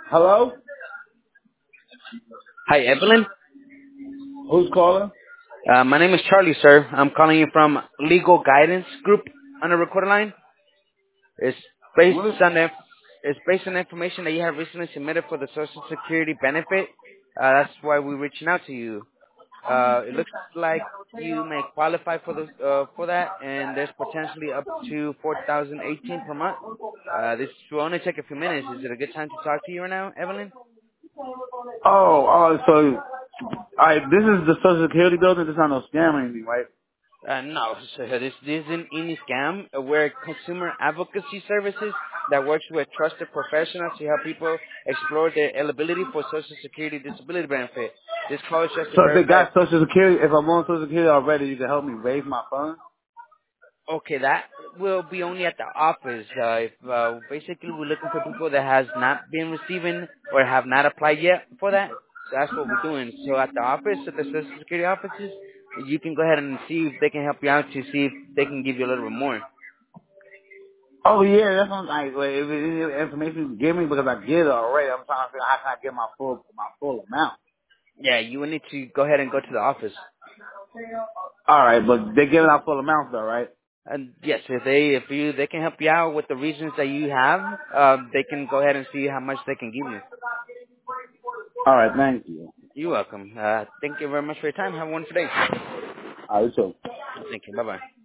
Hello? Hi, Evelyn. Who's calling? My name is Charlie, sir. I'm calling you from Legal Guidance Group on a recorded line. It's based What is, on the, it's based on the information that you have recently submitted for the Social Security benefit. That's why we're reaching out to you. It looks like you may qualify for that, and there's potentially up to 4,018 per month. This will only take a few minutes. Is it a good time to talk to you right now, Evelyn? so, alright, this is the Social Security building. This is not no scam or anything, right? No, so this isn't any scam. We're consumer advocacy services that works with trusted professionals to help people explore their eligibility for Social Security disability benefit. This call is just to So if they verify. got Social Security, if I'm on Social Security already, you can help me raise my funds? Okay, that will be only at the office. If basically we're looking for people that has not been receiving or have not applied yet for that. So that's what we're doing. So at the office, at the Social Security offices, you can go ahead and see if they can help you out to see if they can give you a little bit more. Oh yeah, that's what I'm like, wait, if it information you can give me because I get it already, I'm trying to figure out how can I get my full amount. Yeah, you will need to go ahead and go to the office. Alright, but they're giving out full amounts though, right? And yes, they can help you out with the reasons that you have, they can go ahead and see how much they can give you. Alright, thank you. You're welcome. Thank you very much for your time. Have a wonderful day. Alright, so. Thank you. Bye bye.